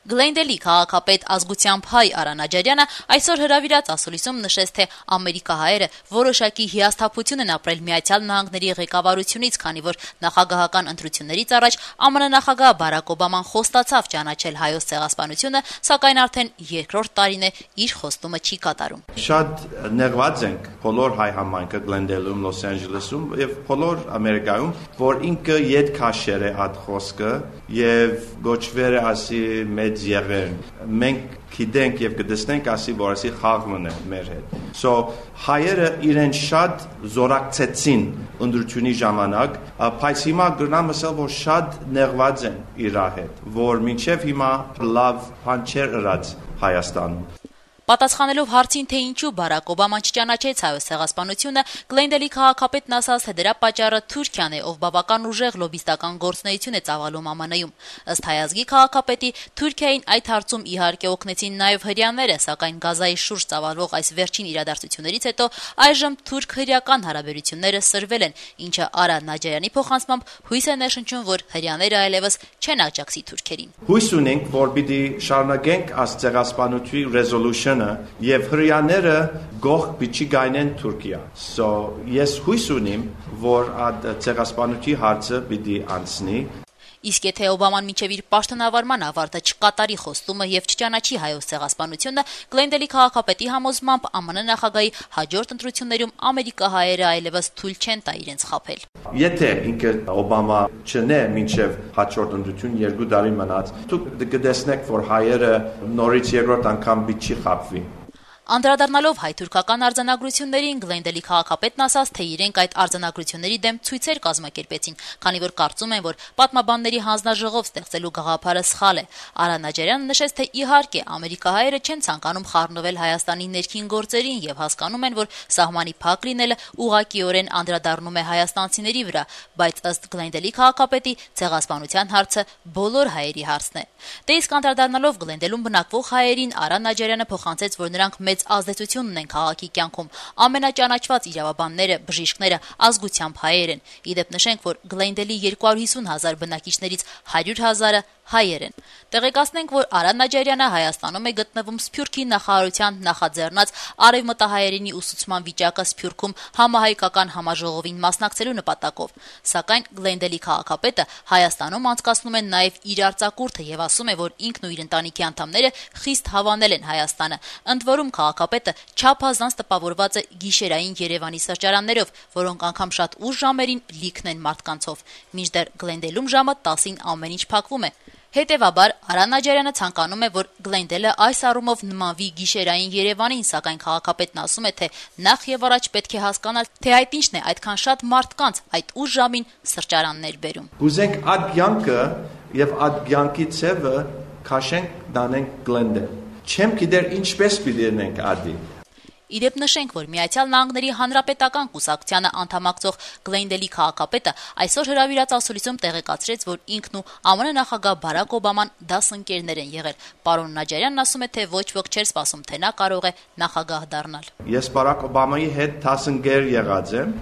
Գլենդելի քաղաքապետ ազգությամբ հայ Արա Նաջարյանը այսօր հրավիրած ասուլիսում նշեց, թե ամերիկահայերը որոշակի հիասթափություն են ապրել Միացյալ Նահանգների ղեկավարությունից, քանի որ նախագահական ընտրություններից առաջ ԱՄՆ նախագահ Բարակ Օբաման խոստացավ ճանաչել հայոց ցեղասպանությունը, սակայն արդեն երկրորդ տարին է իր խոստումը չի կատարում։ Շատ նեղված ենք բոլոր հայ համայնքը Գլենդելում, Լոս Անջելեսում եւ բոլոր Ամերիկայում, որ ինքը ետ քաշեր է այդ խոսքը եւ գոչվեր է ասի մեծ եղերն։ Մենք գիտենք եւ կդեսնենք ասի, որ ասի խաղն է մեր հետ։ So հայերը իրեն շատ զորակցեցին ընդրությունի ժամանակ, բայց հիմա գրնամ ասել, որ շատ նեղված են իր հետ, որ մինչեւ հիմա լավ բան չէր ըրած Հայաստանում։ Պատասխանելով հարցին, թե ինչու Բարակ Օբաման չճանաչեց հայոց ցեղասպանությունը, Գլենդելի քաղաքապետն ասաց, թե դրա պատճառը Թուրքիան է, ով բավական ուժեղ լոբիստական գործունեություն է ծավալում ԱՄՆ-ում։ Ըստ հայազգի քաղաքապետի, Թուրքիային այդ հարցում իհարկե օգնեցին նաև հրեաները, սակայն Գազայի շուրջ ծավալվող այս վերջին իրադարձություններից հետո այժմ թուրք-հրեական հարաբերությունները սրվել են, ինչը Արա Նաջարյանի փոխանցմամբ հույս է ներշնչում, որ հրեաները այլևս չեն աջակցի թուրքերին։ Հույս ունենք, որ պիտի շարունակենք այս ցեղասպանության resolution եւ հրեաները գող պիտի գայնեն Թուրքիա։ So ես հույս ունիմ, որ այդ ցեղասպանության հարցը պիտի անցնի։ Իսկ եթե Օբաման մինչև իր պաշտոնավարման ավարտը չկատարի խոստումը եւ չճանաչի հայոց ցեղասպանությունը, Գլենդելի քաղաքապետի համոզմամբ ԱՄՆ նախագահի հաջորդ ընտրություններում ամերիկահայերը այլևս թույլ չեն տա իրենց խաբել։ Եթե ինքը Օբամա չնե մինչև հաջորդ ընտրություն 2 տարի մնաց, դուք կտեսնեք, որ հայերը նորից երկրորդ անգամ պիտի խաբվի։ Անդրադառնալով հայ-թուրքական արձանագրություններին, Գլենդելի քաղաքապետն ասաց, թե իրենք այդ արձանագրությունների դեմ ցույցեր կազմակերպեցին, քանի որ կարծում են, որ պատմաբանների հանձնաժողով ստեղծելու գաղափարը սխալ է։ Արա Նաջարյանը նշեց, թե իհարկե ամերիկահայերը չեն ցանկանում խառնվել Հայաստանի ներքին գործերին եւ հասկանում են, որ սահմանի փակ լինելը ուղղակիորեն անդրադառնում է հայաստանցիների վրա, բայց ըստ Գլենդելի քաղաքապետի ցեղասպանության հարցը բոլոր հայերի հարցն է։ Դե իսկ անդրադառնալով Գլենդելում բնակվող հայերին, Արա Նաջարյանը փոխանցեց, որ նրանք մեծ ազդեցություն ունեն քաղաքի կյանքում։ Ամենաճանաչված իրավաբանները, բժիշկները ազգությամբ հայեր են։ Իդեպ նշենք, որ Գլենդելի 250,000 բնակիչներից 100,000-ը հայեր են։ Տեղեկացնենք, որ Արա Նաջարյանը Հայաստանում է գտնվում Սփյուռքի նախարարության նախաձեռնած արևմտահայերենի ուսուցման վիճակը Սփյուռքում համահայկական համաժողովին մասնակցելու նպատակով։ Սակայն Գլենդելի քաղաքապետը Հայաստանում անցկացնում են նաև իր արձակուրդը եւ ասում է, որ ինքն ու իր ընտանիքի անդամները խիստ հավանել են Հայաստանը։ Ընդ որում քաղաքապետը չափազանց տպավորված է գիշերային Երևանի սրճարաններով, որոնք անգամ շատ ուշ ժամերին լիքն են մարդկանցով։ Մինչդեռ Գլենդելում ժամը 10-ին ամեն ինչ փակվում է։ Հետևաբար Արա Նաջարյանը ցանկանում է, որ Գլենդելը այս առումով նմանվի գիշերային Երևանին, սակայն քաղաքապետն ասում է, թե նախ եւ առաջ պետք է հասկանալ, թե այդ ինչն է այդքան շատ մարդկանց այդ ուշ ժամին սրճարաններ բերում։ Ուզենք այդ կյանքը եւ այդ կյանքի ցևը քաշենք դանենք Գլենդել։ Չեմ գիտեր ինչպես պիտի լինենք ադի։ Իդեպ նշենք, որ Միացյալ Նահանգների Հանրապետական կուսակցությանը անդամակցող Գլենդելի քաղաքապետը այսօր հրավիրած ասուլիսում տեղեկացրեց, որ ինքն ու ԱՄՆ նախագահ Բարակ Օբաման դասընկերներ են եղել։ Պարոն Նաջարյանն ասում է, թե ոչ ոք չէր սպասում, թե նա կարող է նախագահ դառնալ։ Ես Բարակ Օբամայի հետ դասընկեր եղած եմ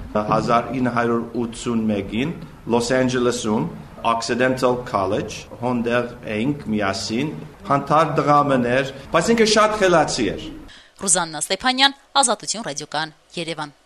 1981-ին Լոս Անջելեսում Occidental College, հոնդեր էինք միասին, հանդար դղամներ, բայց ինքը շատ խելացի էր։ Ռուզաննա Ստեփանյան, Ազատություն ռադիոկայան, Երևան։